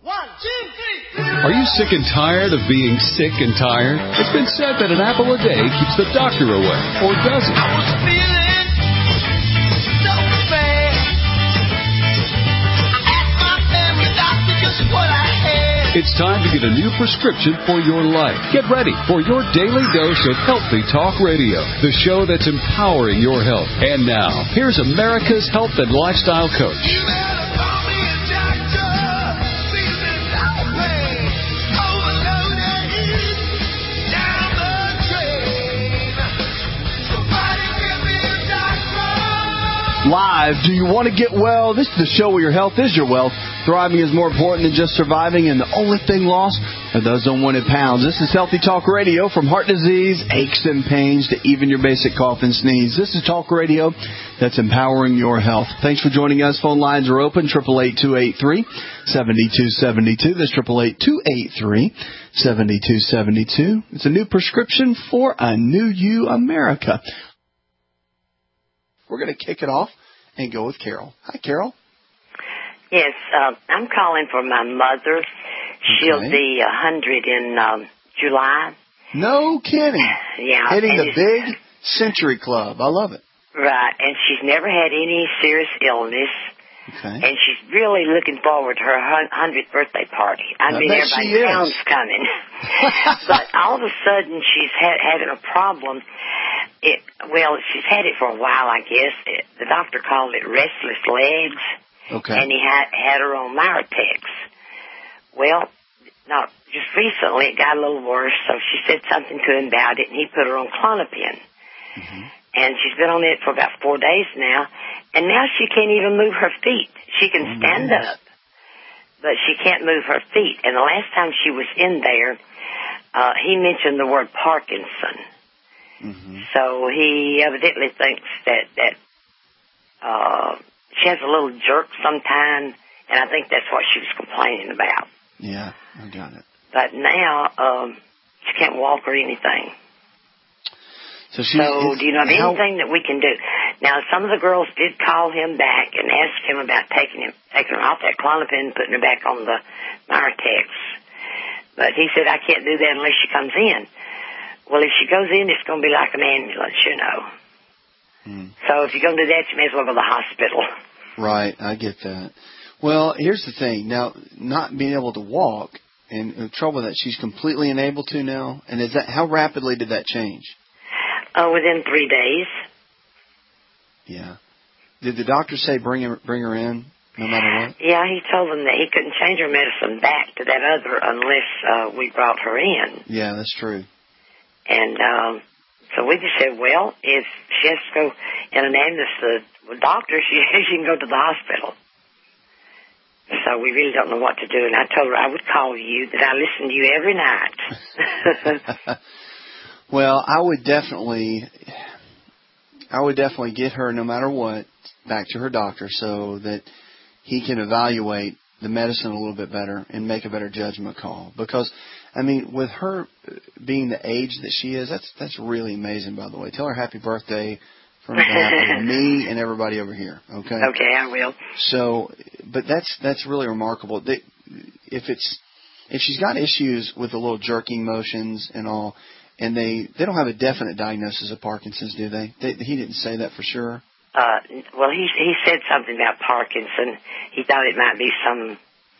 1, 2, 3. Are you sick and tired of being sick and tired? It's been said that an apple a day keeps the doctor away, or does it? I was feeling so bad. I asked my family doctor just what I had. It's time to get a new prescription for your life. Get ready for your daily dose of Healthy Talk Radio, the show that's empowering your health. And now, here's America's health and lifestyle coach. You better call me a doctor. Feeling so bad. Overloaded. Down the drain. Somebody give me a doctor. Live, do you want to get well? This is the show where your health is your wealth. Thriving is more important than just surviving, and the only thing lost are those unwanted pounds. This is Healthy Talk Radio, from heart disease, aches and pains, to even your basic cough and sneeze. This is Talk Radio that's empowering your health. Thanks for joining us. Phone lines are open, 888-283-7272. That's 888-283-7272. It's a new prescription for a new you, America. We're going to kick it off and go with Carol. Hi, Carol. Yes, I'm calling for my mother. She'll be 100 in July. No kidding. Yeah. Hitting the big century club. I love it. Right, and she's never had any serious illness. Okay. And she's really looking forward to her 100th birthday party. I mean, everybody sounds coming. But all of a sudden, she's having a problem. She's had it for a while, I guess. The doctor called it restless legs. Okay. And he had her on Miratex. Well, just recently it got a little worse, so she said something to him about it, and he put her on Klonopin. Mm-hmm. And she's been on it for about 4 days now, and now she can't even move her feet. She can stand up, but she can't move her feet. And the last time she was in there, he mentioned the word Parkinson. Mm-hmm. So he evidently thinks that she has a little jerk sometime, and I think that's what she was complaining about. Yeah, I got it. But now she can't walk or anything. So do you know of anything that we can do? Now, some of the girls did call him back and ask him about taking her off that Klonopin and putting her back on the Miratex. But he said, I can't do that unless she comes in. Well, if she goes in, it's going to be like an ambulance, you know. So if you're going to do that, you may as well go to the hospital. Right, I get that. Well, here's the thing. Now, not being able to walk, and the trouble with that, she's completely unable to now. And how rapidly did that change? Within 3 days. Yeah. Did the doctor say bring her in no matter what? Yeah, he told them that he couldn't change her medicine back to that other unless we brought her in. Yeah, that's true. And so we just said, well, if she has to go in an ambulance to the doctor, she can go to the hospital. So we really don't know what to do. And I told her I would call you, that I listen to you every night. Well, I would definitely get her, no matter what, back to her doctor so that he can evaluate the medicine a little bit better and make a better judgment call. Because, I mean, with her being the age that she is, that's really amazing, by the way. Tell her happy birthday from behalf of me and everybody over here, okay? Okay, I will. So, but that's really remarkable. If she's got issues with the little jerking motions and all, and they don't have a definite diagnosis of Parkinson's, do they? He didn't say that for sure. Well, he said something about Parkinson. He thought it might be some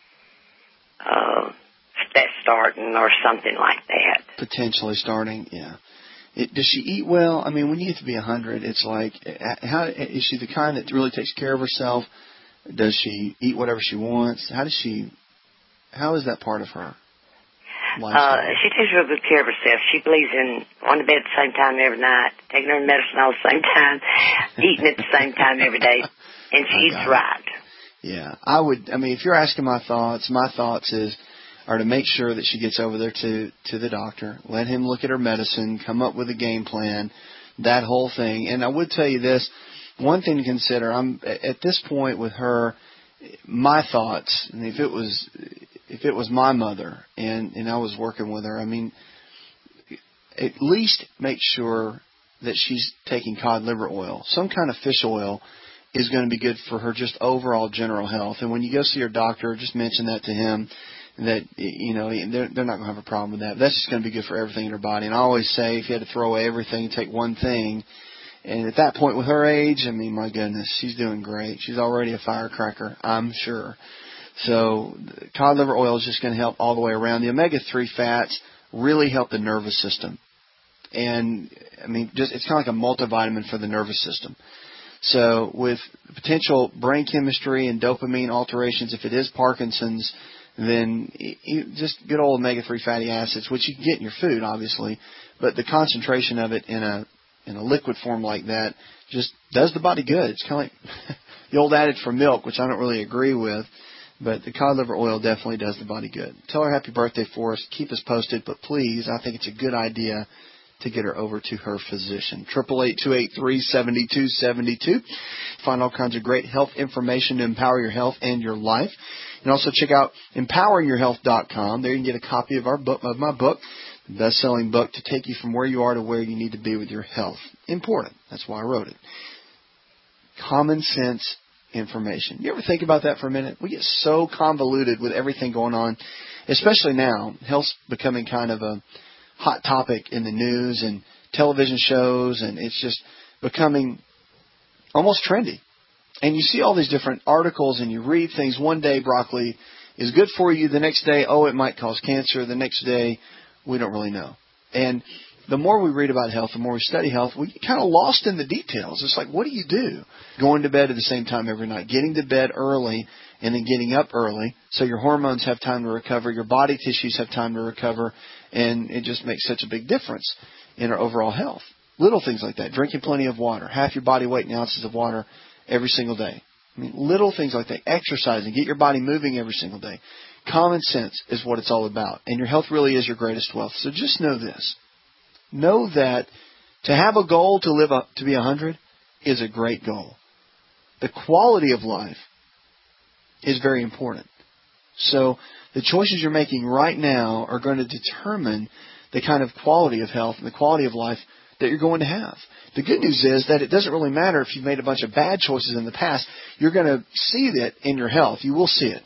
starting or something like that. Potentially starting, yeah. Does she eat well? I mean, when you get to be 100, it's like, how is she the kind that really takes care of herself? Does she eat whatever she wants? How is that part of her lifestyle? She takes real good care of herself. She believes in going to bed at the same time every night, taking her medicine all at the same time, eating at the same time every day, and she eats right. Yeah, if you're asking my thoughts are to make sure that she gets over there to the doctor, let him look at her medicine, come up with a game plan, that whole thing. And I would tell you this, one thing to consider, I'm at this point with her, my thoughts, and if it was my mother and I was working with her, I mean, at least make sure that she's taking cod liver oil, some kind of fish oil, is going to be good for her just overall general health. And when you go see your doctor, just mention that to him, that, you know, they're not going to have a problem with that. That's just going to be good for everything in her body. And I always say, if you had to throw away everything, take one thing. And at that point with her age, I mean, my goodness, she's doing great. She's already a firecracker, I'm sure. So cod liver oil is just going to help all the way around. The omega-3 fats really help the nervous system. And, I mean, just it's kind of like a multivitamin for the nervous system. So with potential brain chemistry and dopamine alterations, if it is Parkinson's, then just good old omega-3 fatty acids, which you can get in your food, obviously, but the concentration of it in a liquid form like that just does the body good. It's kind of like the old adage for milk, which I don't really agree with, but the cod liver oil definitely does the body good. Tell her happy birthday for us. Keep us posted, but please, I think it's a good idea to get her over to her physician. 888-283-7272. Find all kinds of great health information to empower your health and your life. And also check out empoweringyourhealth.com. There you can get a copy of my book, the best-selling book, to take you from where you are to where you need to be with your health. Important. That's why I wrote it. Common sense information. You ever think about that for a minute? We get so convoluted with everything going on, especially now. Health's becoming kind of a hot topic in the news and television shows, and it's just becoming almost trendy. And you see all these different articles, and you read things. One day, broccoli is good for you. The next day, it might cause cancer. The next day, we don't really know. And the more we read about health, the more we study health, we get kind of lost in the details. It's like, what do you do? Going to bed at the same time every night, getting to bed early, and then getting up early so your hormones have time to recover, your body tissues have time to recover, and it just makes such a big difference in our overall health. Little things like that. Drinking plenty of water, half your body weight in ounces of water every single day. I mean, little things like that. Exercising, get your body moving every single day. Common sense is what it's all about, and your health really is your greatest wealth. So just know this. Know that to have a goal to live up to be 100 is a great goal. The quality of life is very important. So the choices you're making right now are going to determine the kind of quality of health and the quality of life that you're going to have. The good news is that it doesn't really matter if you've made a bunch of bad choices in the past. You're going to see it in your health. You will see it.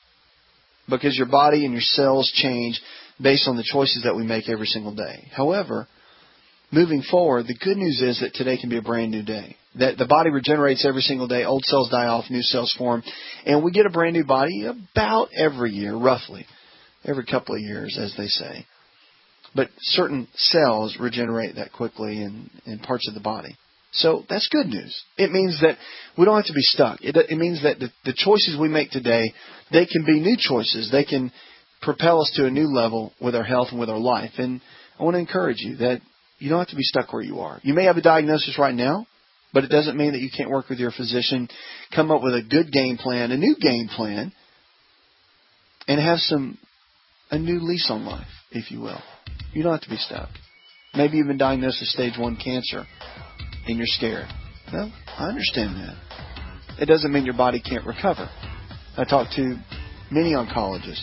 Because your body and your cells change based on the choices that we make every single day. However, moving forward, the good news is that today can be a brand new day. That the body regenerates every single day. Old cells die off, new cells form. And we get a brand new body about every year, roughly. Every couple of years, as they say. But certain cells regenerate that quickly in parts of the body. So that's good news. It means that we don't have to be stuck. It means that the choices we make today, they can be new choices. They can propel us to a new level with our health and with our life. And I want to encourage you that you don't have to be stuck where you are. You may have a diagnosis right now, but it doesn't mean that you can't work with your physician, come up with a good game plan, a new game plan, and have a new lease on life, if you will. You don't have to be stuck. Maybe you've been diagnosed with stage 1 cancer and you're scared. Well, I understand that. It doesn't mean your body can't recover. I talk to many oncologists,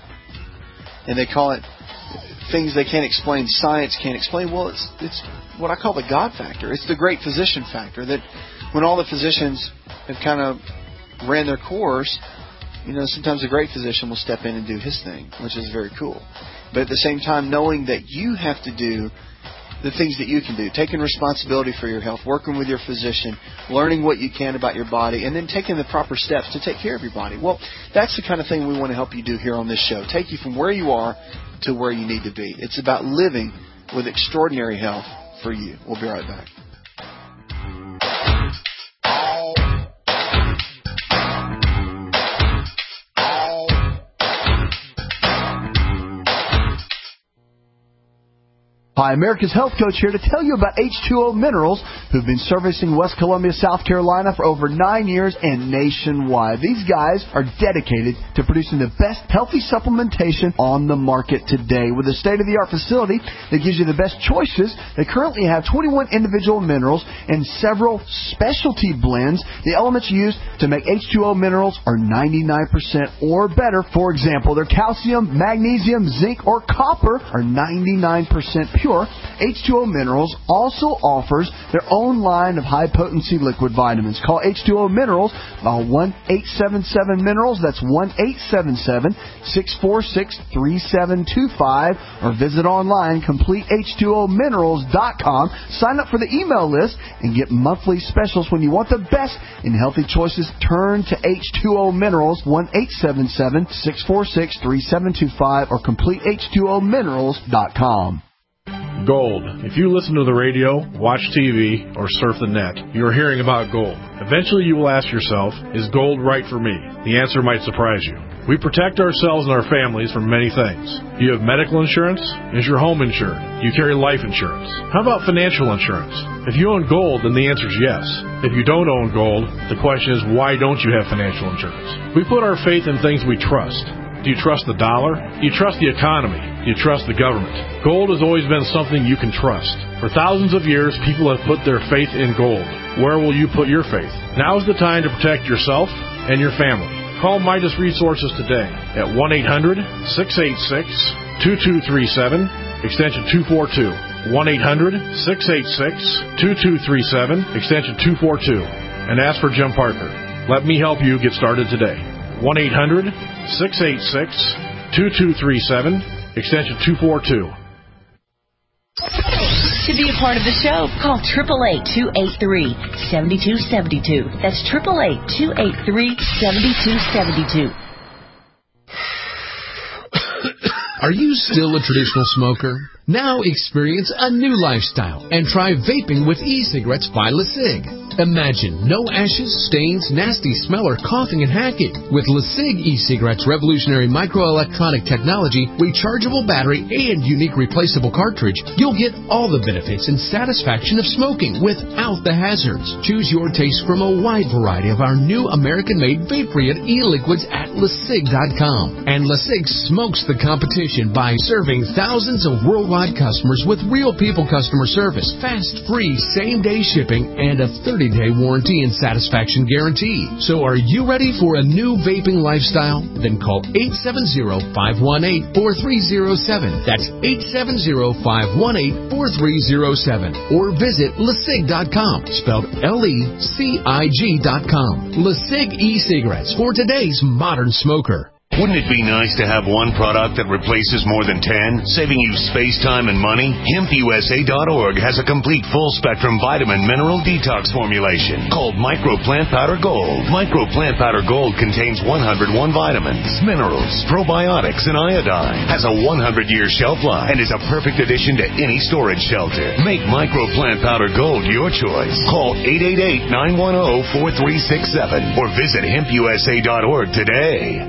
and they call it things they can't explain, science can't explain. Well, it's what I call the God factor. It's the great physician factor, that when all the physicians have kind of ran their course, sometimes the great physician will step in and do his thing, which is very cool. But at the same time, knowing that you have to do the things that you can do, taking responsibility for your health, working with your physician, learning what you can about your body, and then taking the proper steps to take care of your body. Well, that's the kind of thing we want to help you do here on this show. Take you from where you are to where you need to be. It's about living with extraordinary health for you. We'll be right back. Hi, America's Health Coach here to tell you about H2O Minerals, who've been servicing West Columbia, South Carolina for over 9 years and nationwide. These guys are dedicated to producing the best healthy supplementation on the market today. With a state-of-the-art facility that gives you the best choices, they currently have 21 individual minerals and several specialty blends. The elements used to make H2O Minerals are 99% or better. For example, their calcium, magnesium, zinc, or copper are 99% pure. pure, H2O Minerals also offers their own line of high-potency liquid vitamins. Call H2O Minerals by 1-877-MINERALS. That's 1-877-646-3725. Or visit online, CompleteH2OMinerals.com. Sign up for the email list and get monthly specials when you want the best in healthy choices. Turn to H2O Minerals, 1-877-646-3725 or CompleteH2OMinerals.com. Gold. If you listen to the radio, watch TV, or surf the net, you're hearing about gold. Eventually you will ask yourself, is gold right for me? The answer might surprise you. We protect ourselves and our families from many things. Do you have medical insurance? Is your home insured? Do you carry life insurance? How about financial insurance? If you own gold, then the answer is yes. If you don't own gold, the question is, why don't you have financial insurance? We put our faith in things we trust. Do you trust the dollar? Do you trust the economy? Do you trust the government? Gold has always been something you can trust. For thousands of years, people have put their faith in gold. Where will you put your faith? Now is the time to protect yourself and your family. Call Midas Resources today at 1-800-686-2237, extension 242. 1-800-686-2237, extension 242. And ask for Jim Parker. Let me help you get started today. 1-800-686-2237, extension 242. To be a part of the show, call 888-283-7272. That's 888-283-7272. Are you still a traditional smoker? Now experience a new lifestyle and try vaping with e-cigarettes by LeSig. Imagine no ashes, stains, nasty smell, or coughing and hacking. With LeSig e-cigarettes' revolutionary microelectronic technology, rechargeable battery, and unique replaceable cartridge, you'll get all the benefits and satisfaction of smoking without the hazards. Choose your taste from a wide variety of our new American-made vape-free e-liquids at LeSig.com. And LeSig smokes the competition by serving thousands of worldwide customers with real people customer service, fast, free, same-day shipping, and a 30-day warranty and satisfaction guarantee. So are you ready for a new vaping lifestyle? Then call 870-518-4307. That's 870-518-4307. Or visit LeSig.com, spelled LECIG.com. LeSig e-cigarettes for today's modern smoker. Wouldn't it be nice to have one product that replaces more than 10, saving you space, time, and money? HempUSA.org has a complete full-spectrum vitamin mineral detox formulation called Micro Plant Powder Gold. Micro Plant Powder Gold contains 101 vitamins, minerals, probiotics, and iodine. Has a 100-year shelf life and is a perfect addition to any storage shelter. Make Micro Plant Powder Gold your choice. Call 888-910-4367 or visit HempUSA.org today.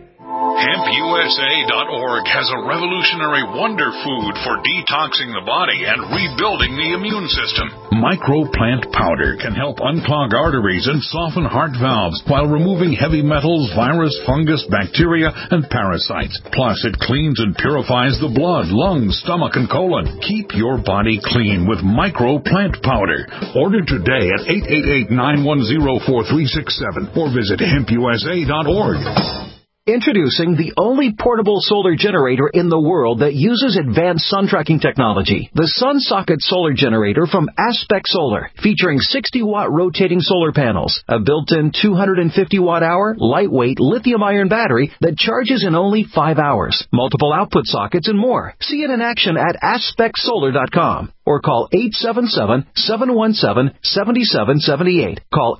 HempUSA.org has a revolutionary wonder food for detoxing the body and rebuilding the immune system. Micro Plant Powder can help unclog arteries and soften heart valves while removing heavy metals, virus, fungus, bacteria, and parasites. Plus, it cleans and purifies the blood, lungs, stomach, and colon. Keep your body clean with Micro Plant Powder. Order today at 888-910-4367 or visit HempUSA.org. Introducing the only portable solar generator in the world that uses advanced sun tracking technology. The SunSocket Solar Generator from Aspect Solar, featuring 60-watt rotating solar panels, a built-in 250-watt-hour, lightweight lithium-ion battery that charges in only 5 hours, multiple output sockets, and more. See it in action at AspectSolar.com or call 877-717-7778. Call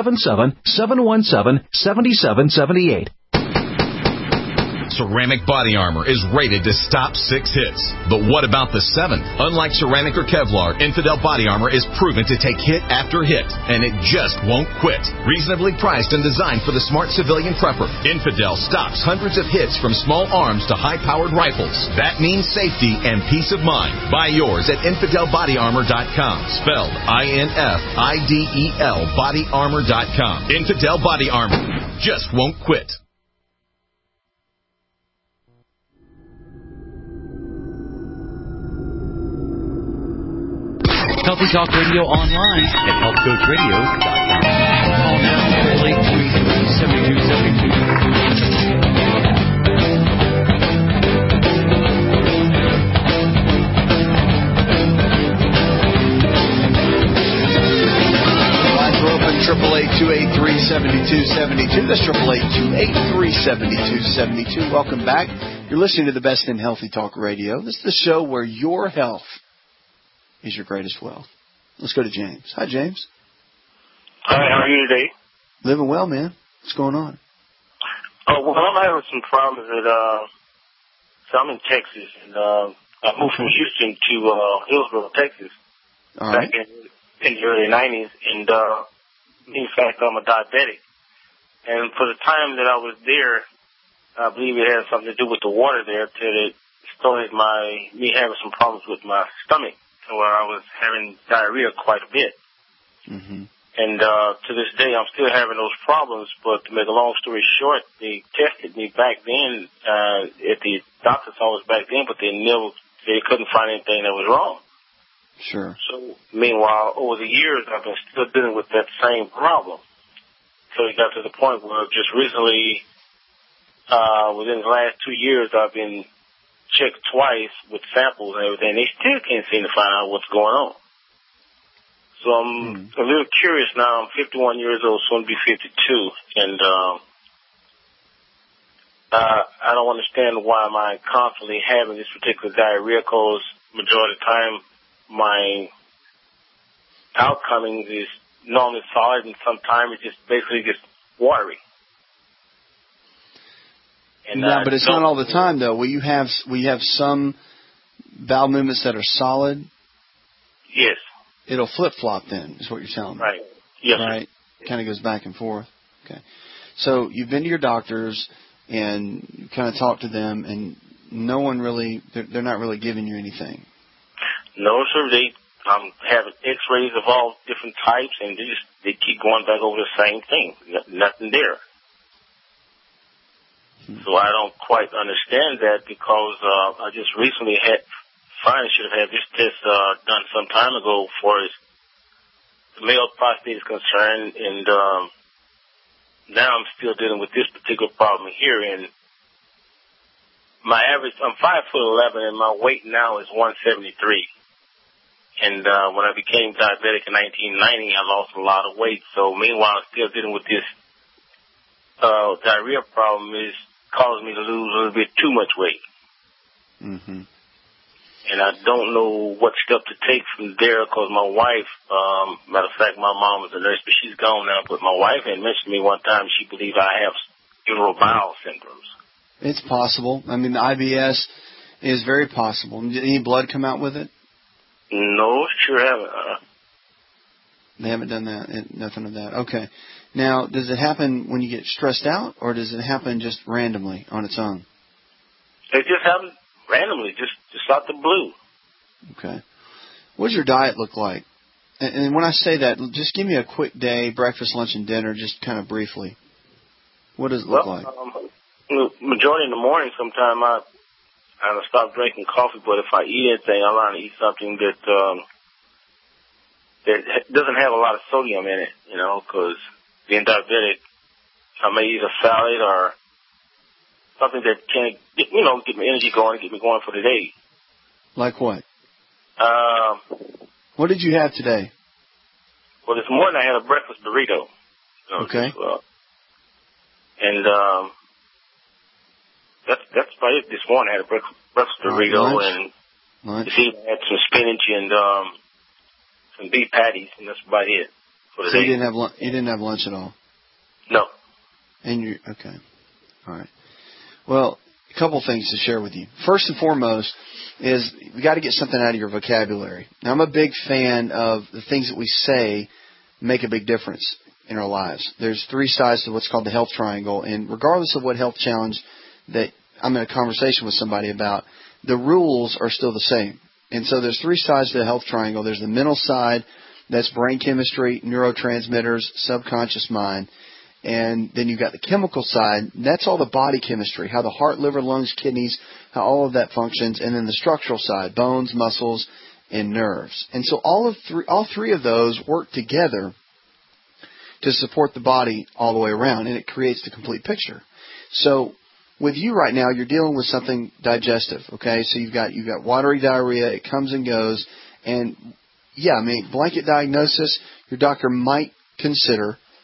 877-717-7778. Ceramic Body Armor is rated to stop 6 hits. But what about the 7th? Unlike ceramic or Kevlar, Infidel Body Armor is proven to take hit after hit, and it just won't quit. Reasonably priced and designed for the smart civilian prepper, Infidel stops hundreds of hits from small arms to high-powered rifles. That means safety and peace of mind. Buy yours at InfidelBodyArmor.com, spelled INFIDEL BodyArmor.com. Infidel Body Armor just won't quit. Healthy Talk Radio online at healthcoachradio.com. Call now, 888-333-7272. 888-283-7272. That's 888-283-7272. Welcome back. You're listening to the best in Healthy Talk Radio. This is the show where your health is your greatest wealth. Let's go to James. Hi, James. Hi, how are you today? Living well, man. What's going on? Oh, well, I'm having some problems with, so I'm in Texas, and I moved from Houston to Hillsborough, Texas, back in the early 90s, and in fact, I'm a diabetic. And for the time that I was there, I believe it had something to do with the water there till it started me having some problems with my stomach, where I was having diarrhea quite a bit. Mm-hmm. And to this day, I'm still having those problems. But to make a long story short, they tested me back then at the doctor's office back then, but they couldn't find anything that was wrong. Sure. So meanwhile, over the years, I've been still dealing with that same problem. So it got to the point where just recently, within the last 2 years, I've been checked twice with samples and everything. They still can't seem to find out what's going on. So I'm a little curious now. I'm 51 years old, soon to be 52, and I don't understand why am I constantly having this particular diarrhea, because majority of the time my outcoming is normally solid, and sometimes it just basically gets watery. And but it's not all the time, though. We have some bowel movements that are solid. Yes. It'll flip-flop then, is what you're telling me. Right. Yes. Right? Kind of goes back and forth. Okay. So you've been to your doctors and you kind of talked to them, and no one really, they're not really giving you anything. No, sir. They having X-rays of all different types, and they keep going back over the same thing. Nothing there. So I don't quite understand that, because I just recently finally should have had this test done some time ago for as the male prostate is concerned, and now I'm still dealing with this particular problem here. And my average, I'm 5'11", and my weight now is 173. And when I became diabetic in 1990, I lost a lot of weight. So meanwhile, I'm still dealing with this diarrhea problem is causing me to lose a little bit too much weight. Mm-hmm. And I don't know what step to take from there, because my wife, matter of fact, my mom was a nurse, but she's gone now. But my wife had mentioned to me one time she believed I have irritable bowel syndromes. It's possible. I mean, the IBS is very possible. Did any blood come out with it? No, sure haven't. They haven't done that. Nothing of that. Okay. Now, does it happen when you get stressed out, or does it happen just randomly on its own? It just happens randomly, just out the blue. Okay. What does your diet look like? And when I say that, just give me a quick day, breakfast, lunch, and dinner, just kind of briefly. What does it look like? Majority in the morning, sometime I stop drinking coffee, but if I eat anything, I want to eat something that doesn't have a lot of sodium in it, because being diabetic, I may eat a salad or something that can, get my energy going, get me going for the day. Like what? What did you have today? Well, this morning I had a breakfast burrito. Okay. And that's about it. This morning I had a breakfast burrito, and this evening I had some spinach and some beef patties, and that's about it for the day. You didn't have lunch at all? No. And okay. All right. Well, a couple things to share with you. First and foremost is we got to get something out of your vocabulary. Now, I'm a big fan of the things that we say make a big difference in our lives. There's three sides to what's called the health triangle, and regardless of what health challenge that I'm in a conversation with somebody about, the rules are still the same. And so there's three sides to the health triangle. There's the mental side, that's brain chemistry, neurotransmitters, subconscious mind. And then you've got the chemical side. That's all the body chemistry, how the heart, liver, lungs, kidneys, how all of that functions. And then the structural side, bones, muscles, and nerves. And so all three of those work together to support the body all the way around, and it creates the complete picture. So with you right now, you're dealing with something digestive, okay? So you've got watery diarrhea. It comes and goes. And, yeah, I mean, blanket diagnosis, your doctor might consider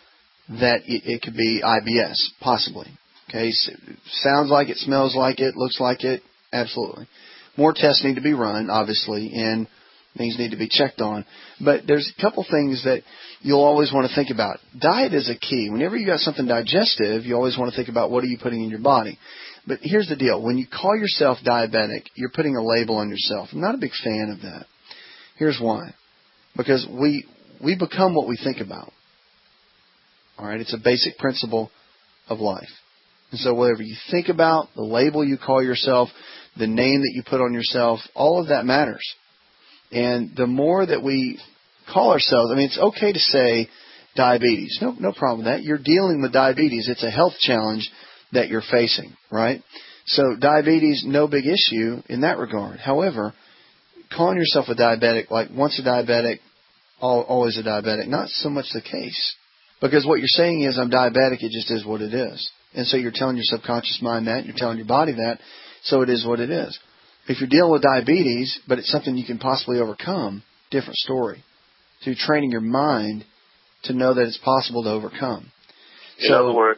that it could be IBS, possibly. Okay, so sounds like it, smells like it, looks like it, absolutely. More tests need to be run, obviously, and things need to be checked on. But there's a couple things that you'll always want to think about. Diet is a key. Whenever you got something digestive, you always want to think about what are you putting in your body. But here's the deal. When you call yourself diabetic, you're putting a label on yourself. I'm not a big fan of that. Here's why. Because we become what we think about. All right? It's a basic principle of life. And so whatever you think about, the label you call yourself, the name that you put on yourself, all of that matters. And the more that we call ourselves, I mean, it's okay to say diabetes. No problem with that. You're dealing with diabetes. It's a health challenge that you're facing, right? So diabetes, no big issue in that regard. However, calling yourself a diabetic, like once a diabetic, always a diabetic, not so much the case. Because what you're saying is, I'm diabetic, it just is what it is. And so you're telling your subconscious mind that, you're telling your body that, so it is what it is. If you're dealing with diabetes, but it's something you can possibly overcome, different story. So you're training your mind to know that it's possible to overcome. In other words,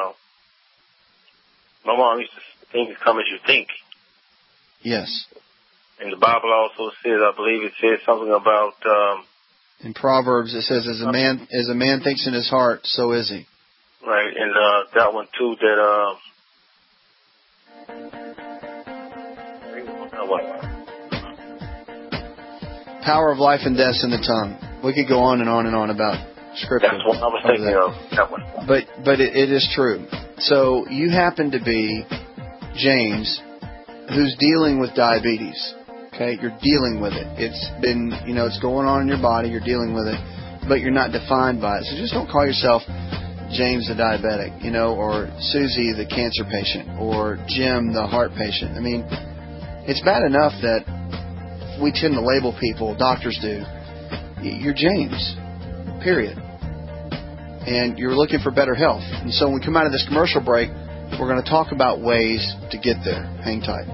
my mom used to think come as you think. Yes. And the Bible also says, I believe it says something about... in Proverbs it says, as a man thinks in his heart, so is he. Right, and that one too, that... Power of life and death in the tongue. We could go on and on and on about Scripture. That's what I was thinking of. That one. But it is true. So you happen to be James, who's dealing with diabetes. Okay, you're dealing with it. It's been, it's going on in your body. You're dealing with it, but you're not defined by it. So just don't call yourself James the diabetic, or Susie the cancer patient, or Jim the heart patient. I mean, it's bad enough that we tend to label people, doctors do. You're James, period. And you're looking for better health. And so when we come out of this commercial break, we're going to talk about ways to get there. Hang tight.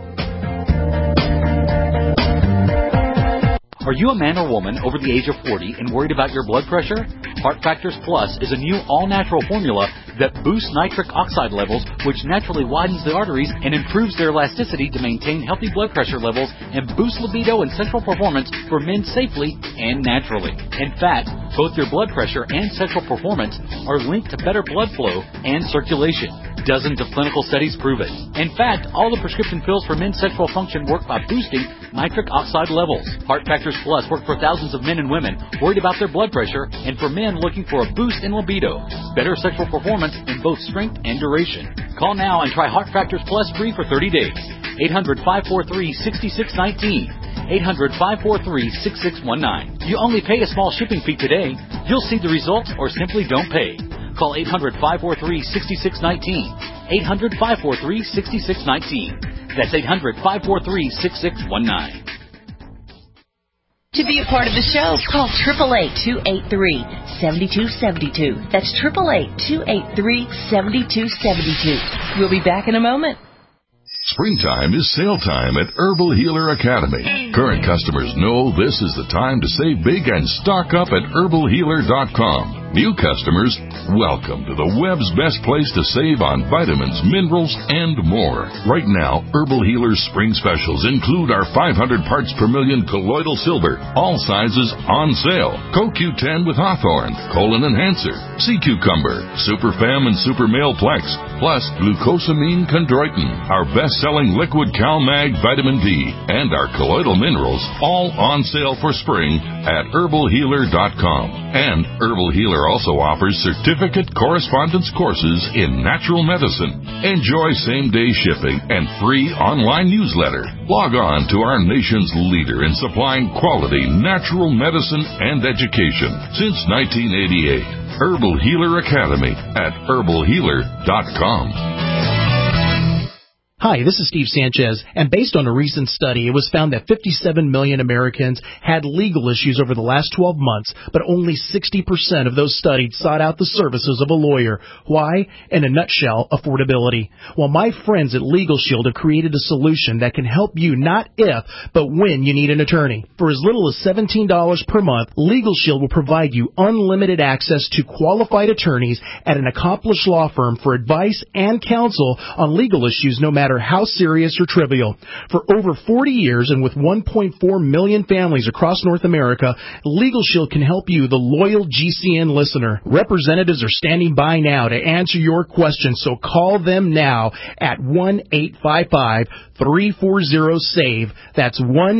Are you a man or woman over the age of 40 and worried about your blood pressure? Heart Factors Plus is a new all-natural formula that boosts nitric oxide levels, which naturally widens the arteries and improves their elasticity to maintain healthy blood pressure levels and boost libido and sexual performance for men safely and naturally. In fact, both your blood pressure and sexual performance are linked to better blood flow and circulation. Dozens of clinical studies prove it. In fact, all the prescription pills for men's sexual function work by boosting nitric oxide levels. Heart Factors Plus work for thousands of men and women worried about their blood pressure and for men looking for a boost in libido, better sexual performance in both strength and duration. Call now and try Heart Factors Plus free for 30 days. 800-543-6619. 800-543-6619. You only pay a small shipping fee today. You'll see the results or simply don't pay. Call 800-543-6619. 800-543-6619. That's 800-543-6619. To be a part of the show, call 888-283-7272. That's 888-283-7272. We'll be back in a moment. Springtime is sale time at Herbal Healer Academy. Current customers know this is the time to save big and stock up at herbalhealer.com. New customers, welcome to the web's best place to save on vitamins, minerals, and more. Right now, Herbal Healer's spring specials include our 500 parts per million colloidal silver, all sizes on sale. CoQ10 with Hawthorne, Colon Enhancer, Sea Cucumber, Super Fem and Super Male Plex, plus glucosamine chondroitin, our best-selling liquid CalMag vitamin D, and our colloidal minerals, all on sale for spring at herbalhealer.com. And Herbal Healer also offers certificate correspondence courses in natural medicine. Enjoy same-day shipping and free online newsletter. Log on to our nation's leader in supplying quality natural medicine and education since 1988. Herbal Healer Academy at herbalhealer.com. Hi, this is Steve Sanchez, and based on a recent study, it was found that 57 million Americans had legal issues over the last 12 months, but only 60% of those studied sought out the services of a lawyer. Why? In a nutshell, affordability. Well, my friends at Legal Shield have created a solution that can help you not if, but when you need an attorney. For as little as $17 per month, Legal Shield will provide you unlimited access to qualified attorneys at an accomplished law firm for advice and counsel on legal issues no matter how serious or trivial. For over 40 years and with 1.4 million families across North America, Legal Shield can help you, the loyal GCN listener. Representatives are standing by now to answer your questions, so call them now at 1-855-340-SAVE. That's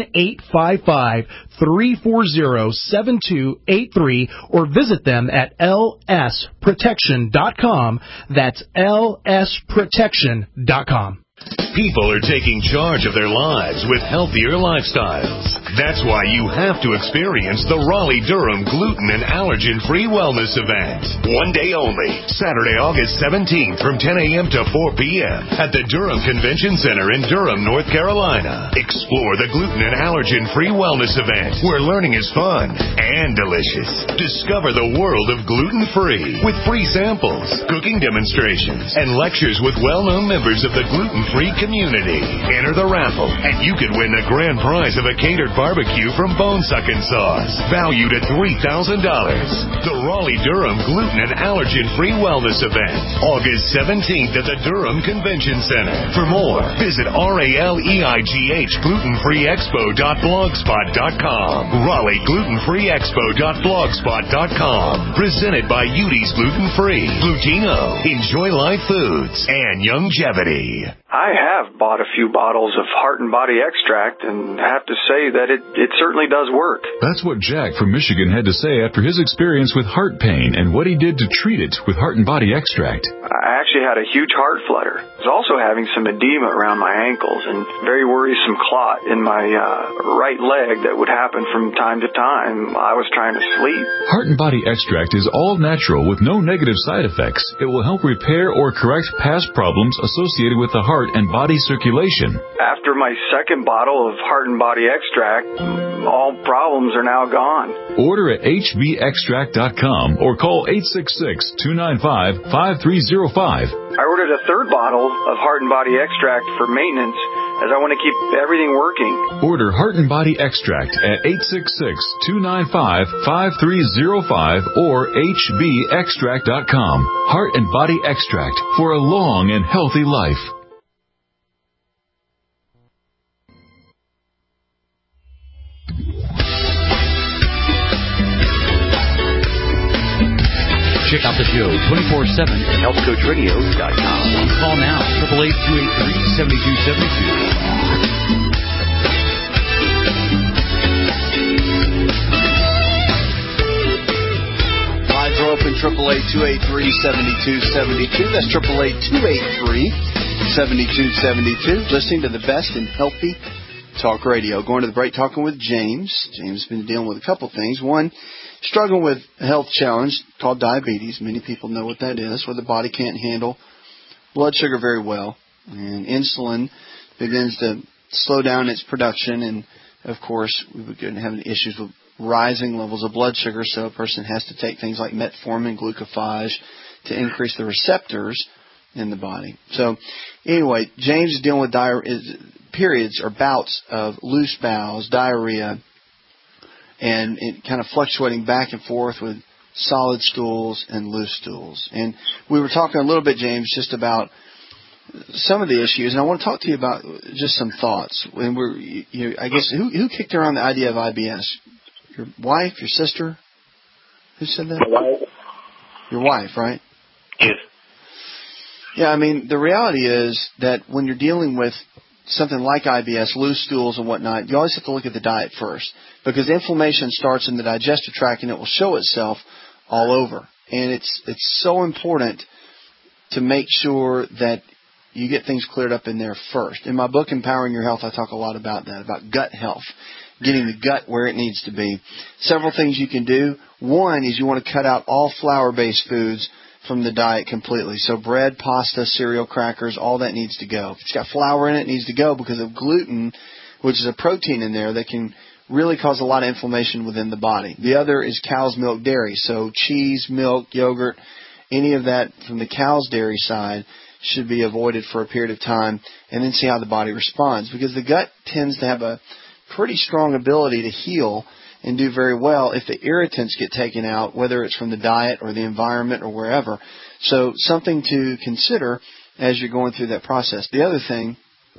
1-855-340-7283, or visit them at lsprotection.com. That's lsprotection.com. People are taking charge of their lives with healthier lifestyles. That's why you have to experience the Raleigh-Durham Gluten and Allergen-Free Wellness Event. One day only, Saturday, August 17th from 10 a.m. to 4 p.m. at the Durham Convention Center in Durham, North Carolina. Explore the Gluten and Allergen-Free Wellness Event, where learning is fun and delicious. Discover the world of gluten-free with free samples, cooking demonstrations, and lectures with well-known members of the gluten-free community. Enter the raffle, and you could win the grand prize of a catered barbecue from Bone Suckin' Sauce, valued at $3,000. The Raleigh-Durham Gluten and Allergen-Free Wellness Event, August 17th at the Durham Convention Center. For more, visit RALEIGHGlutenfreeexpo.blogspot.com. Raleigh Glutenfreeexpo.blogspot.com. Presented by Udi's Gluten Free, Glutino, Enjoy Life Foods, and Youngevity. I have bought a few bottles of Heart and Body Extract and have to say that it certainly does work. That's what Jack from Michigan had to say after his experience with heart pain and what he did to treat it with Heart and Body Extract. I actually had a huge heart flutter. I was also having some edema around my ankles and very worrisome clot in my right leg that would happen from time to time. I was trying to sleep. Heart and Body Extract is all natural with no negative side effects. It will help repair or correct past problems associated with the heart and body circulation. After my second bottle of Heart and Body Extract, all problems are now gone. Order at hbextract.com or call 866-295-5305. I ordered a third bottle of Heart and Body Extract for maintenance as I want to keep everything working. Order Heart and Body Extract at 866-295-5305 or hbextract.com. Heart and Body Extract for a long and healthy life. Check out the show 24/7 at healthcoachradio.com. Call now, 888-283-7272. Lines are open, 888-283-7272. That's 888-283-7272. Listening to the best in healthy talk radio. Going to the break, talking with James. James has been dealing with a couple things. One, struggling with a health challenge called diabetes. Many people know what that is, where the body can't handle blood sugar very well. And insulin begins to slow down its production. And, of course, we begin having issues with rising levels of blood sugar. So a person has to take things like metformin, glucophage to increase the receptors in the body. So, anyway, James is dealing with periods or bouts of loose bowels, diarrhea, and it kind of fluctuating back and forth with solid stools and loose stools. And we were talking a little bit, James, just about some of the issues, and I want to talk to you about just some thoughts. When I guess, who kicked around the idea of IBS? Your wife, your sister? Who said that? My wife. Your wife, right? Yes. Yeah, I mean, the reality is that when you're dealing with something like IBS, loose stools and whatnot, you always have to look at the diet first, because inflammation starts in the digestive tract and it will show itself all over. And it's so important to make sure that you get things cleared up in there first. In my book, Empowering Your Health, I talk a lot about that, about gut health, getting the gut where it needs to be. Several things you can do. One is you want to cut out all flour-based foods, from the diet completely. So bread, pasta, cereal, crackers, all that needs to go. If it's got flour in it, it needs to go because of gluten, which is a protein in there that can really cause a lot of inflammation within the body. The other is cow's milk dairy. So cheese, milk, yogurt, any of that from the cow's dairy side should be avoided for a period of time, and then see how the body responds, because the gut tends to have a pretty strong ability to heal and do very well if the irritants get taken out, whether it's from the diet or the environment or wherever. So something to consider as you're going through that process. The other thing,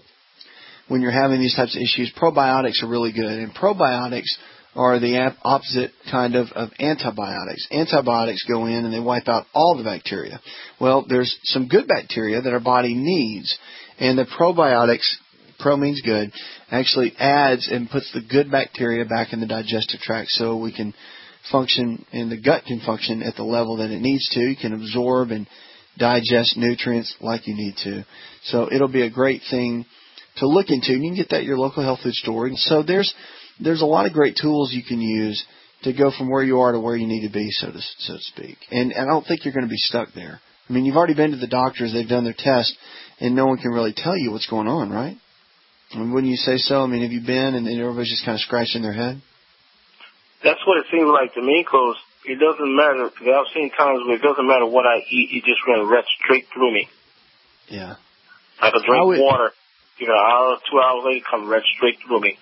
when you're having these types of issues, probiotics are really good, and probiotics are the opposite kind of antibiotics. Antibiotics go in and they wipe out all the bacteria. Well, there's some good bacteria that our body needs, and the probiotics, pro means good, actually adds and puts the good bacteria back in the digestive tract so we can function, and the gut can function at the level that it needs to. You can absorb and digest nutrients like you need to. So it'll be a great thing to look into, and you can get that at your local health food store. So there's a lot of great tools you can use to go from where you are to where you need to be, so to speak. And I don't think you're going to be stuck there. I mean, you've already been to the doctors, they've done their test, and no one can really tell you what's going on, right? I mean, wouldn't you say so? I mean, have you been and everybody's just kind of scratching their head? That's what it seems like to me, because it doesn't matter. I've seen times where it doesn't matter what I eat, it just runs right straight through me. Yeah. I can drink water, an hour, 2 hours later, come right straight through me.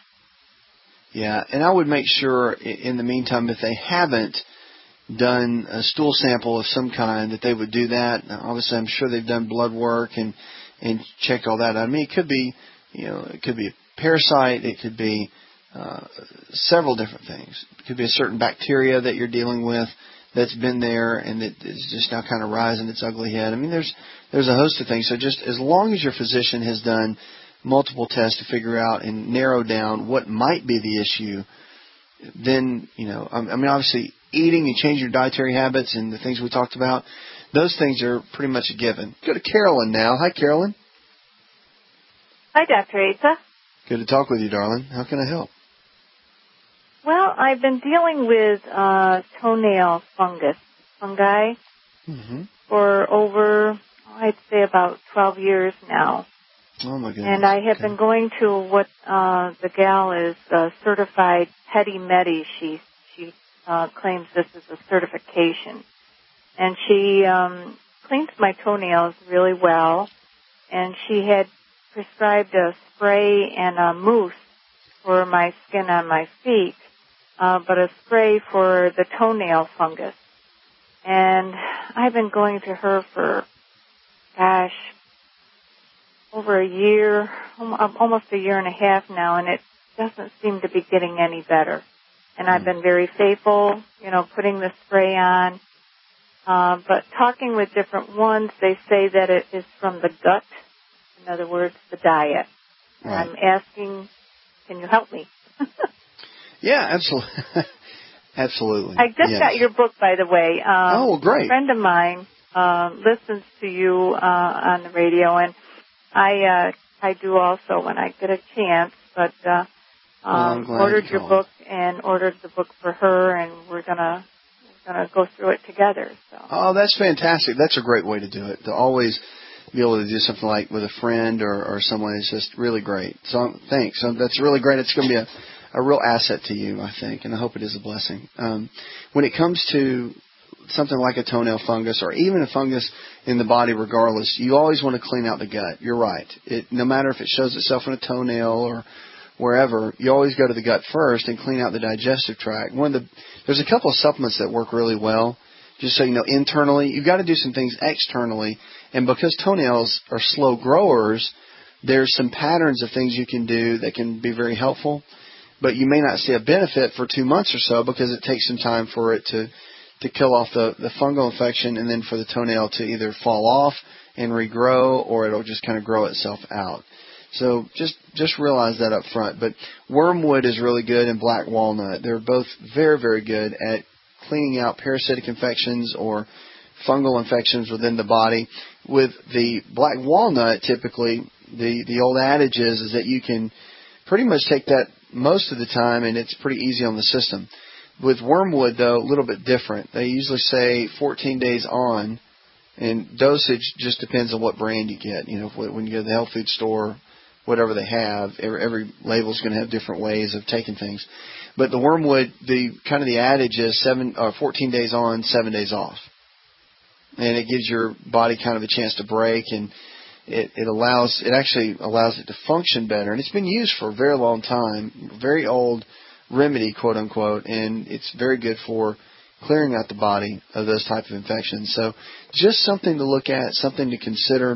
Yeah, and I would make sure in the meantime, if they haven't done a stool sample of some kind, that they would do that. Now, obviously, I'm sure they've done blood work and checked all that out. I mean, it could be, it could be a parasite. It could be several different things. It could be a certain bacteria that you're dealing with that's been there and that is just now kind of rising its ugly head. I mean, there's a host of things. So just as long as your physician has done multiple tests to figure out and narrow down what might be the issue, then, I mean, obviously eating and changing your dietary habits and the things we talked about, those things are pretty much a given. Go to Carolyn now. Hi, Carolyn. Hi, Dr. Asa. Good to talk with you, darling. How can I help? Well, I've been dealing with toenail fungi, for over, I'd say about 12 years now. Oh, my goodness. And I have been going to what the gal is certified Pedi Medi. She claims this is a certification. And she cleans my toenails really well. And she had prescribed a spray and a mousse for my skin on my feet, but a spray for the toenail fungus. And I've been going to her for, over a year, almost a year and a half now, and it doesn't seem to be getting any better. And I've been very faithful, putting the spray on. But talking with different ones, they say that it is from the gut. In other words, the diet. Right. I'm asking, can you help me? Yeah, absolutely. Absolutely. I just got your book, by the way. Great. A friend of mine listens to you on the radio, and I do also when I get a chance. But ordered your book and ordered the book for her, and we're gonna go through it together. So. Oh, that's fantastic. That's a great way to do it. To always be able to do something like with a friend or someone is just really great. So thanks. That's really great. It's going to be a real asset to you, I think, and I hope it is a blessing. When it comes to something like a toenail fungus or even a fungus in the body regardless, you always want to clean out the gut. You're right. No matter if it shows itself in a toenail or wherever, you always go to the gut first and clean out the digestive tract. There's a couple of supplements that work really well. Just so you know, internally, you've got to do some things externally. And because toenails are slow growers, there's some patterns of things you can do that can be very helpful. But you may not see a benefit for 2 months or so because it takes some time for it to kill off the fungal infection and then for the toenail to either fall off and regrow or it'll just kind of grow itself out. So just realize that up front. But wormwood is really good and black walnut. They're both very, very good at cleaning out parasitic infections or fungal infections within the body. With the black walnut, typically, the old adage is that you can pretty much take that most of the time and it's pretty easy on the system. With wormwood, though, a little bit different. They usually say 14 days on, And dosage just depends on what brand you get. You know, when you go to the health food store, whatever they have, every label is going to have different ways of taking things. But the wormwood, the adage is 14 days on, 7 days off. And it gives your body kind of a chance to break, and it actually allows it to function better. And it's been used for a very long time, very old remedy, quote unquote, and it's very good for clearing out the body of those type of infections. So just something to look at, something to consider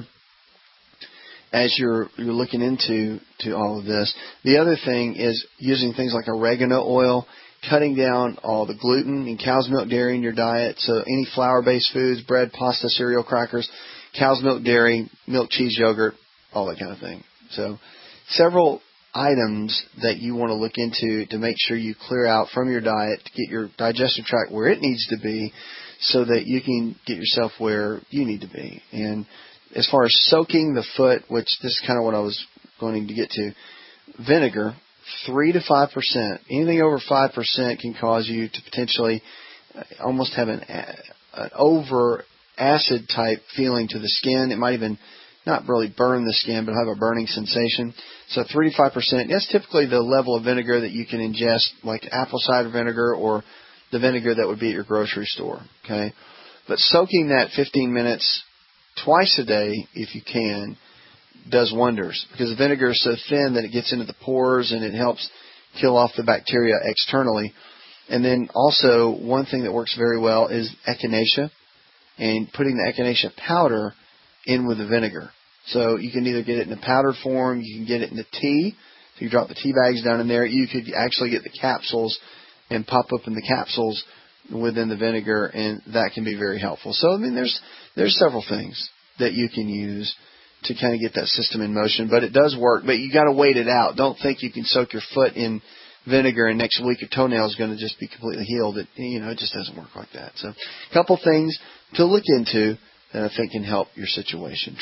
as you're looking into all of this. The other thing is using things like oregano oil, cutting down all the gluten and cow's milk dairy in your diet. So any flour-based foods, bread, pasta, cereal, crackers, cow's milk dairy, milk, cheese, yogurt, all that kind of thing. So several items that you want to look into to make sure you clear out from your diet to get your digestive tract where it needs to be so that you can get yourself where you need to be. And as far as soaking the foot, which this is kind of what I was going to get to, vinegar, 3 to 5%. Anything over 5% can cause you to potentially almost have an over acid type feeling to the skin. It might even not really burn the skin, but have a burning sensation. So 3 to 5%, that's typically the level of vinegar that you can ingest, like apple cider vinegar or the vinegar that would be at your grocery store. Okay, but soaking that 15 minutes twice a day, if you can, does wonders, because the vinegar is so thin that it gets into the pores and it helps kill off the bacteria externally. And then also one thing that works very well is echinacea, and putting the echinacea powder in with the vinegar. So you can either get it in a powdered form, you can get it in the tea, so you drop the tea bags down in there. You could actually get the capsules and pop open the capsules within the vinegar, and that can be very helpful. So I mean, there's several things that you can use to kind of get that system in motion, but it does work. But you got to wait it out. Don't think you can soak your foot in vinegar and next week your toenail is going to just be completely healed. It just doesn't work like that. So a couple things to look into that I think can help your situation.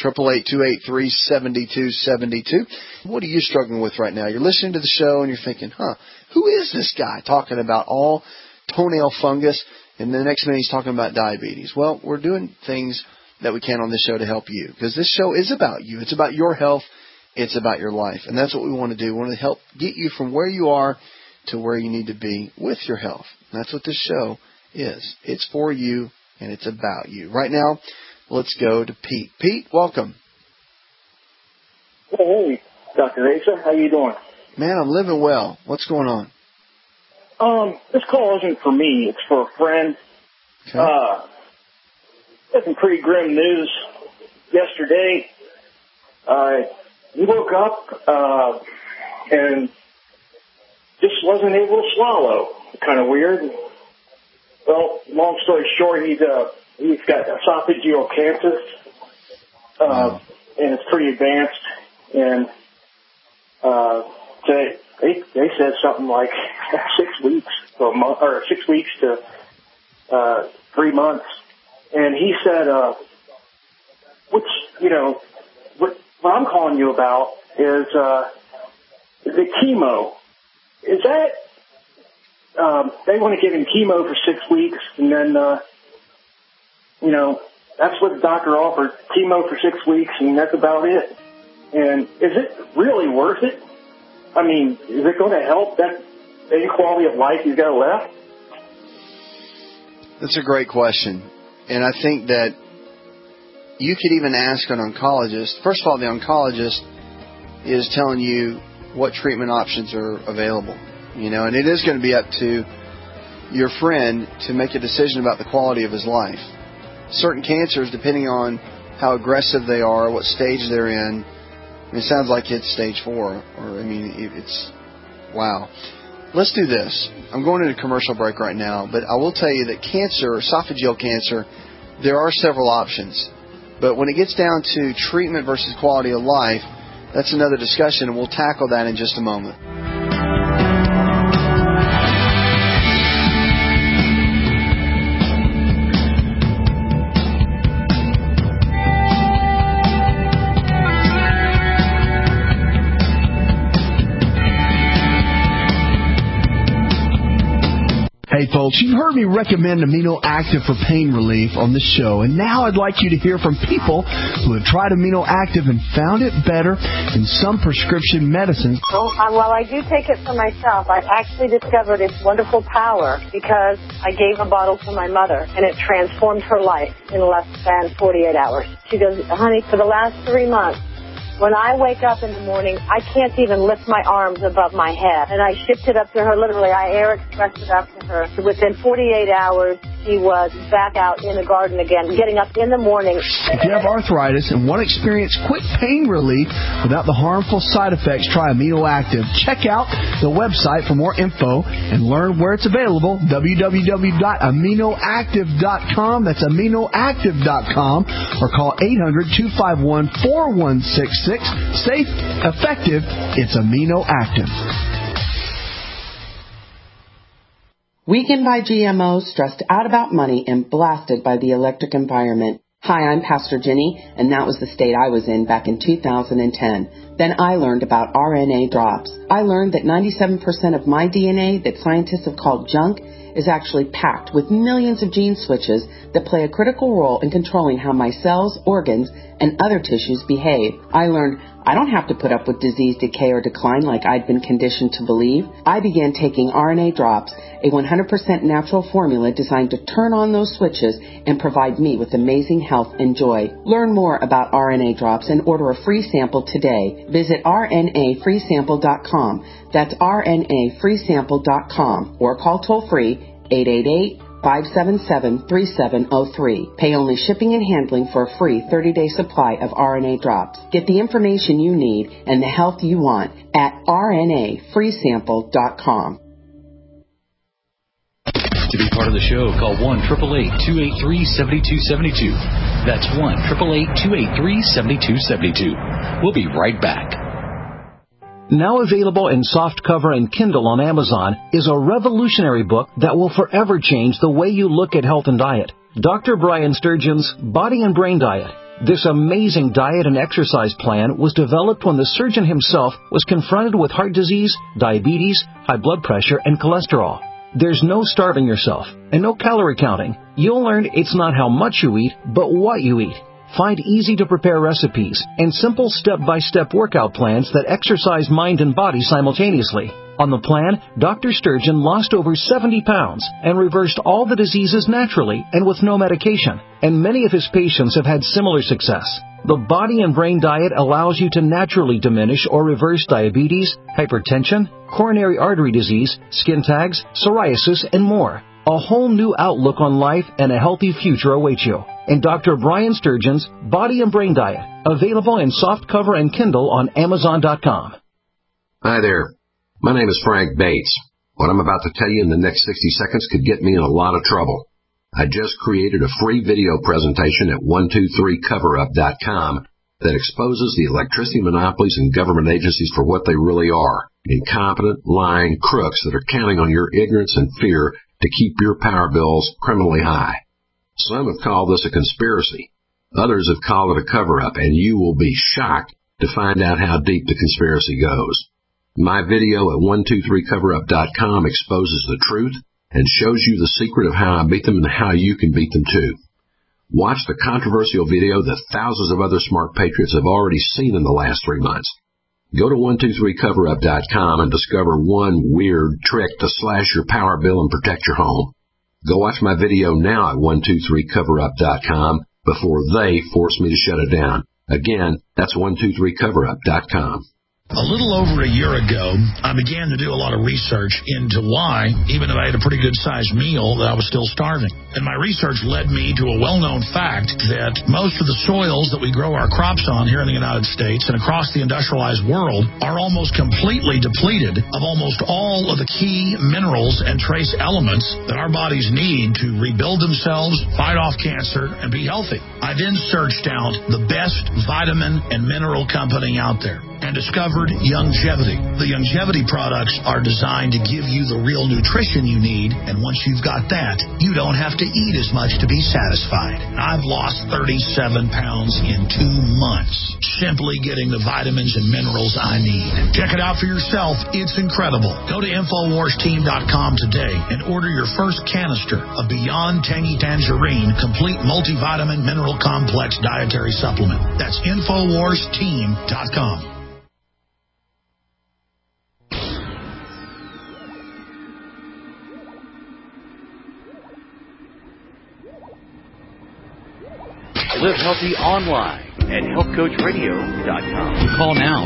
888-283-7272. What are you struggling with right now? You're listening to the show and you're thinking, who is this guy talking about all toenail fungus, and the next minute he's talking about diabetes? Well, we're doing things that we can on this show to help you, because this show is about you. It's about your health. It's about your life, and that's what we want to do. We want to help get you from where you are to where you need to be with your health. And that's what this show is. It's for you, and it's about you. Right now, let's go to Pete. Pete, welcome. Hey, Dr. Asa, how you doing? Man, I'm living well. What's going on? This call isn't for me. It's for a friend. Okay. Got some pretty grim news yesterday. He woke up and just wasn't able to swallow. Kind of weird. Well, long story short, he's got esophageal cancer, and it's pretty advanced. And they said something like 6 weeks to a month, or 6 weeks to 3 months. And he said, what I'm calling you about is the chemo. Is that they want to give him chemo for 6 weeks, and then that's what the doctor offered, chemo for 6 weeks, and that's about it. And is it really worth it? I mean, is it going to help that quality of life he's got left? That's a great question. And I think that you could even ask an oncologist. First of all, the oncologist is telling you what treatment options are available. And it is going to be up to your friend to make a decision about the quality of his life. Certain cancers, depending on how aggressive they are, what stage they're in, it sounds like it's stage 4, it's wow. Let's do this. I'm going into a commercial break right now, but I will tell you that cancer, esophageal cancer, there are several options. But when it gets down to treatment versus quality of life, that's another discussion, and we'll tackle that in just a moment. Hey folks, you've heard me recommend Amino Active for pain relief on the show, and now I'd like you to hear from people who have tried Amino Active and found it better than some prescription medicines. Well, I do take it for myself. I actually discovered its wonderful power because I gave a bottle to my mother, and it transformed her life in less than 48 hours. She goes, honey, for the last 3 months, when I wake up in the morning, I can't even lift my arms above my head. And I shipped it up to her, literally. I air expressed it up to her. So within 48 hours, she was back out in the garden again, getting up in the morning. If you have arthritis and want to experience quick pain relief without the harmful side effects, try Amino Active. Check out the website for more info and learn where it's available, www.aminoactive.com. That's aminoactive.com, or call 800-251-4166. Safe, effective, it's Amino Active. Weakened by GMOs, stressed out about money, and blasted by the electric environment. Hi, I'm Pastor Jenny, and that was the state I was in back in 2010. Then I learned about RNA drops. I learned that 97% of my DNA that scientists have called junk is actually packed with millions of gene switches that play a critical role in controlling how my cells, organs, and other tissues behave. I learned I don't have to put up with disease, decay, or decline like I'd been conditioned to believe. I began taking RNA drops, a 100% natural formula designed to turn on those switches and provide me with amazing health and joy. Learn more about RNA drops and order a free sample today. Visit rnafreesample.com. That's rnafreesample.com, or call toll-free 888-577-3703. Pay only shipping and handling for a free 30-day supply of RNA drops. Get the information you need and the health you want at rnafreesample.com. To be part of the show, call 1-888-283-7272. That's 1-888-283-7272. We'll be right back. Now available in softcover and Kindle on Amazon is a revolutionary book that will forever change the way you look at health and diet. Dr. Brian Sturgeon's Body and Brain Diet. This amazing diet and exercise plan was developed when the surgeon himself was confronted with heart disease, diabetes, high blood pressure, and cholesterol. There's no starving yourself and no calorie counting. You'll learn it's not how much you eat, but what you eat. Find easy-to-prepare recipes and simple step-by-step workout plans that exercise mind and body simultaneously. On the plan, Dr. Sturgeon lost over 70 pounds and reversed all the diseases naturally and with no medication. And many of his patients have had similar success. The Body and Brain Diet allows you to naturally diminish or reverse diabetes, hypertension, coronary artery disease, skin tags, psoriasis, and more. A whole new outlook on life and a healthy future awaits you. In Dr. Brian Sturgeon's Body and Brain Diet, available in softcover and Kindle on Amazon.com. Hi there. My name is Frank Bates. What I'm about to tell you in the next 60 seconds could get me in a lot of trouble. I just created a free video presentation at 123coverup.com that exposes the electricity monopolies and government agencies for what they really are. Incompetent, lying crooks that are counting on your ignorance and fear to keep your power bills criminally high. Some have called this a conspiracy. Others have called it a cover-up, and you will be shocked to find out how deep the conspiracy goes. My video at 123coverup.com exposes the truth and shows you the secret of how I beat them and how you can beat them too. Watch the controversial video that thousands of other smart patriots have already seen in the last 3 months. Go to 123coverup.com and discover one weird trick to slash your power bill and protect your home. Go watch my video now at 123coverup.com before they force me to shut it down. Again, that's 123coverup.com. A little over a year ago, I began to do a lot of research into why, even if I had a pretty good-sized meal, that I was still starving. And my research led me to a well-known fact that most of the soils that we grow our crops on here in the United States and across the industrialized world are almost completely depleted of almost all of the key minerals and trace elements that our bodies need to rebuild themselves, fight off cancer, and be healthy. I then searched out the best vitamin and mineral company out there and discovered Youngevity. The Youngevity products are designed to give you the real nutrition you need, and once you've got that, you don't have to eat as much to be satisfied. I've lost 37 pounds in 2 months, simply getting the vitamins and minerals I need. Check it out for yourself. It's incredible. Go to InfoWarsTeam.com today and order your first canister of Beyond Tangy Tangerine Complete Multivitamin Mineral Complex Dietary Supplement. That's InfoWarsTeam.com. Live healthy online at healthcoachradio.com. Call now,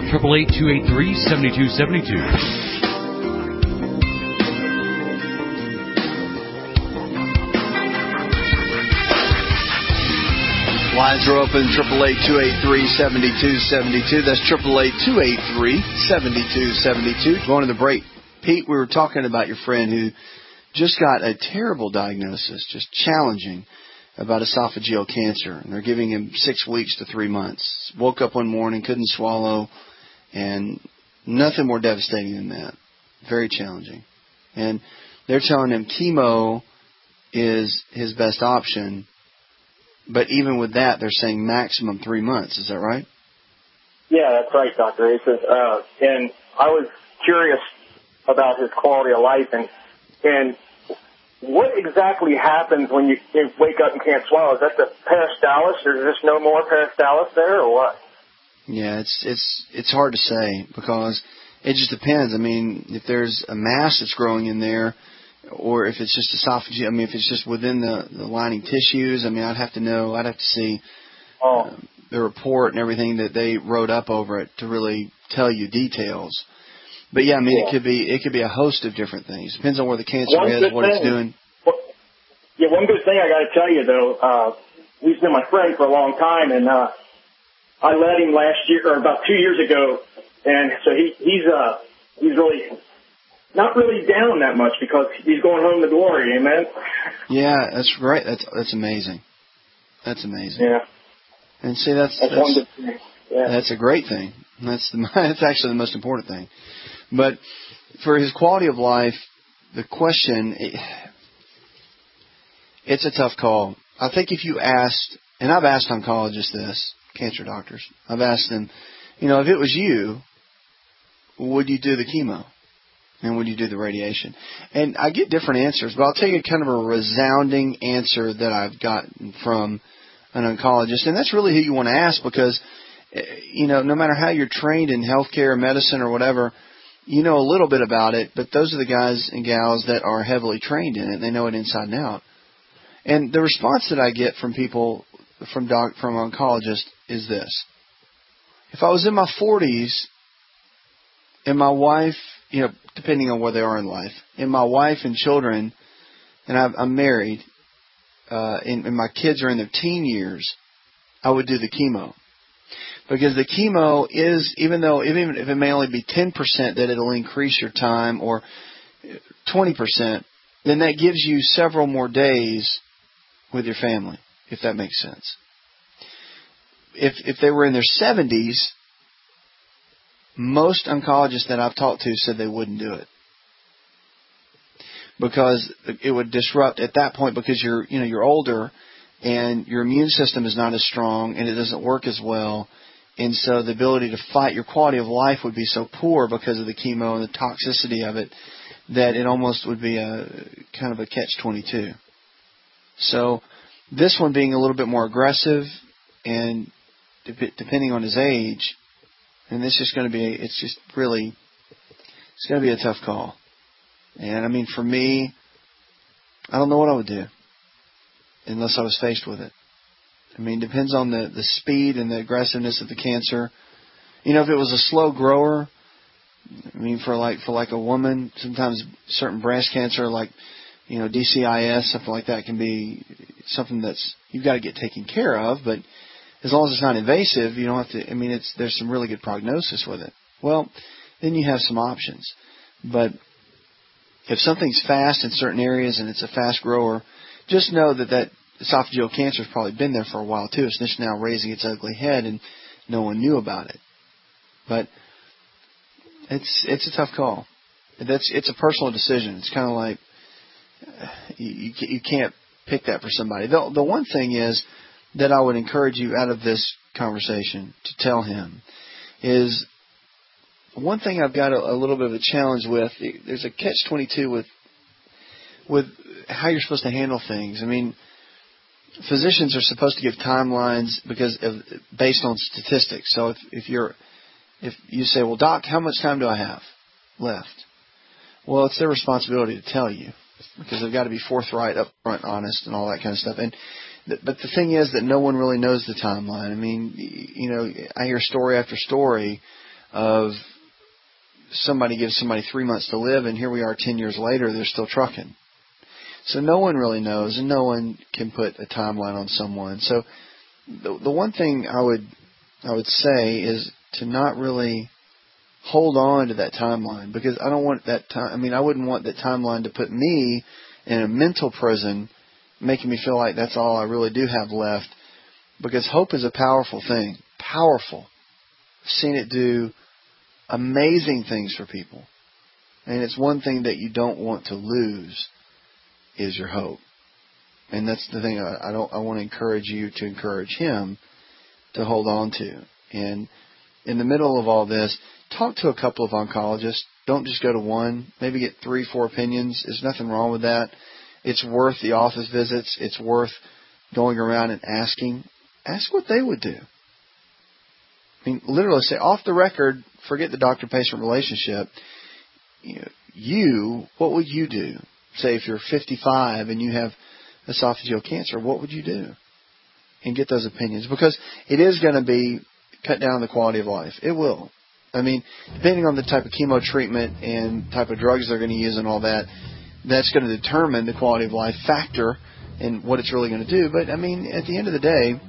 888-283-7272. Lines are open, 888-283-7272. That's 888-283-7272. Going to the break. Pete, we were talking about your friend who just got a terrible diagnosis, just challenging, about esophageal cancer. And they're giving him 6 weeks to 3 months. Woke up one morning, couldn't swallow, and nothing more devastating than that. Very challenging. And they're telling him chemo is his best option. But even with that, they're saying maximum 3 months. Is that right? Yeah, that's right, Dr. Aces. And I was curious about his quality of life. And what exactly happens when you wake up and can't swallow? Is that the peristalsis, or is there no more peristalsis there, or what? Yeah, it's hard to say because it just depends. I mean, if there's a mass that's growing in there, or if it's just esophageal, I mean, if it's just within the lining tissues, I mean, I'd have to know. I'd have to see the report and everything that they wrote up over it to really tell you details. But yeah, I mean, it could be a host of different things. Depends on where the cancer is, what it's doing. Yeah, one good thing I got to tell you though, he's been my friend for a long time, and I led him last year or about 2 years ago, and so he's really not really down that much because he's going home to glory. Amen. Yeah, that's great. That's amazing. That's amazing. Yeah. And see, that's one good thing. Yeah. That's a great thing. That's actually the most important thing. But for his quality of life, the question, it's a tough call. I think if you asked, and I've asked oncologists this, cancer doctors, I've asked them, if it was you, would you do the chemo? And would you do the radiation? And I get different answers, but I'll tell you kind of a resounding answer that I've gotten from an oncologist. And that's really who you want to ask because, no matter how you're trained in healthcare or medicine or whatever, you know a little bit about it, but those are the guys and gals that are heavily trained in it. They know it inside and out. And the response that I get from people, from oncologists, is this. If I was in my 40s and my wife, depending on where they are in life, and my wife and children, and I'm married, and my kids are in their teen years, I would do the chemo. Because the chemo is, even if it may only be 10% that it'll increase your time, or 20%, then that gives you several more days with your family, if that makes sense. If they were in their 70s, most oncologists that I've talked to said they wouldn't do it. Because it would disrupt at that point, because you're older and your immune system is not as strong and it doesn't work as well. And so the ability to fight, your quality of life would be so poor because of the chemo and the toxicity of it that it almost would be a kind of a catch-22. So this one being a little bit more aggressive and depending on his age, and this is going to be, it's going to be a tough call. And I mean, for me, I don't know what I would do unless I was faced with it. I mean, it depends on the speed and the aggressiveness of the cancer. If it was a slow grower, I mean, for like a woman, sometimes certain breast cancer, like, DCIS, something like that, can be something that's you've got to get taken care of. But as long as it's not invasive, you don't have to. I mean, there's some really good prognosis with it. Well, then you have some options. But if something's fast in certain areas and it's a fast grower, just know that esophageal cancer has probably been there for a while too. It's just now raising its ugly head, and no one knew about it. But it's a tough call. It's a personal decision. It's kind of like you can't pick that for somebody. The one thing is that I would encourage you out of this conversation to tell him is one thing I've got a little bit of a challenge with. There's a catch-22 with how you're supposed to handle things. I mean, physicians are supposed to give timelines based on statistics. So if you say, well, doc, how much time do I have left? Well, it's their responsibility to tell you because they've got to be forthright, upfront, honest, and all that kind of stuff. But the thing is that no one really knows the timeline. I mean, I hear story after story of somebody gives somebody 3 months to live, and here we are 10 years later, they're still trucking. So no one really knows, and no one can put a timeline on someone. So the one thing I would say is to not really hold on to that timeline, because I don't want that time. I mean, I wouldn't want that timeline to put me in a mental prison, making me feel like that's all I really do have left. Because hope is a powerful thing, powerful. I've seen it do amazing things for people, and it's one thing that you don't want to lose. Is your hope. And that's the thing I want to encourage you to encourage him to hold on to. And in the middle of all this, talk to a couple of oncologists. Don't just go to one. Maybe get 3-4 opinions. There's nothing wrong with that. It's worth the office visits. It's worth going around and asking. Ask what they would do. I mean, literally say, off the record, forget the doctor-patient relationship. What would you do? Say if you're 55 and you have esophageal cancer, what would you do? And get those opinions. Because it is going to be cut down the quality of life. It will. I mean, depending on the type of chemo treatment and type of drugs they're going to use and all that, that's going to determine the quality of life factor and what it's really going to do. But, I mean, at the end of the day,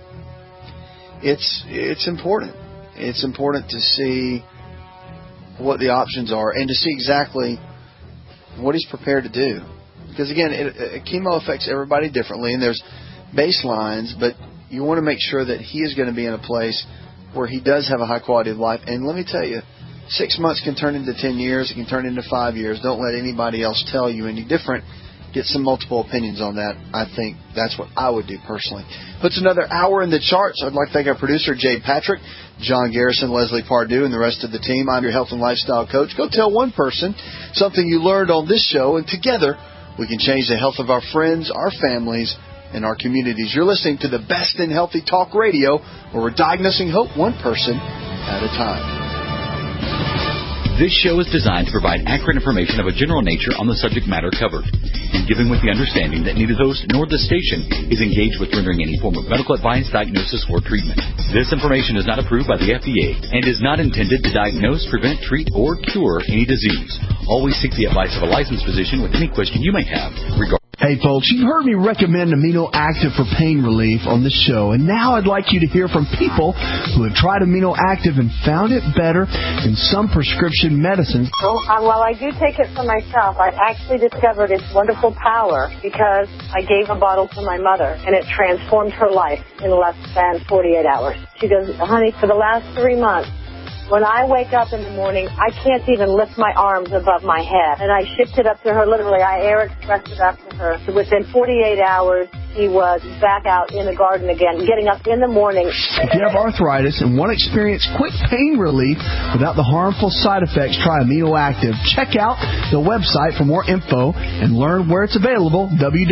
it's important. It's important to see what the options are and to see exactly what he's prepared to do. Because, again, chemo affects everybody differently, and there's baselines, but you want to make sure that he is going to be in a place where he does have a high quality of life. And let me tell you, 6 months can turn into 10 years. It can turn into 5 years. Don't let anybody else tell you any different. Get some multiple opinions on that. I think that's what I would do personally. Puts another hour in the charts. I'd like to thank our producer, Jay Patrick, John Garrison, Leslie Pardue, and the rest of the team. I'm your health and lifestyle coach. Go tell one person something you learned on this show, and together we can change the health of our friends, our families, and our communities. You're listening to the best in healthy talk radio, where we're diagnosing hope one person at a time. This show is designed to provide accurate information of a general nature on the subject matter covered, and given with the understanding that neither host nor the station is engaged with rendering any form of medical advice, diagnosis, or treatment. This information is not approved by the FDA and is not intended to diagnose, prevent, treat, or cure any disease. Always seek the advice of a licensed physician with any question you may have regarding. Hey folks, you've heard me recommend Amino Active for pain relief on this show, and now I'd like you to hear from people who have tried Amino Active and found it better than some prescription medicines. While I do take it for myself, I've actually discovered its wonderful power because I gave a bottle to my mother, and it transformed her life in less than 48 hours. She goes, honey, for the last 3 months, when I wake up in the morning, I can't even lift my arms above my head. And I shipped it up to her, literally. I air expressed it up to her. So within 48 hours, she was back out in the garden again, getting up in the morning. If you have arthritis and want to experience quick pain relief without the harmful side effects, try Amino Active. Check out the website for more info and learn where it's available,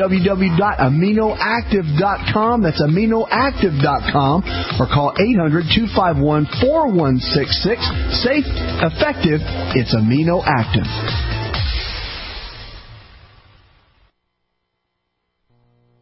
www.aminoactive.com. That's aminoactive.com, or call 800-251-4166. Safe, effective, it's Amino Active.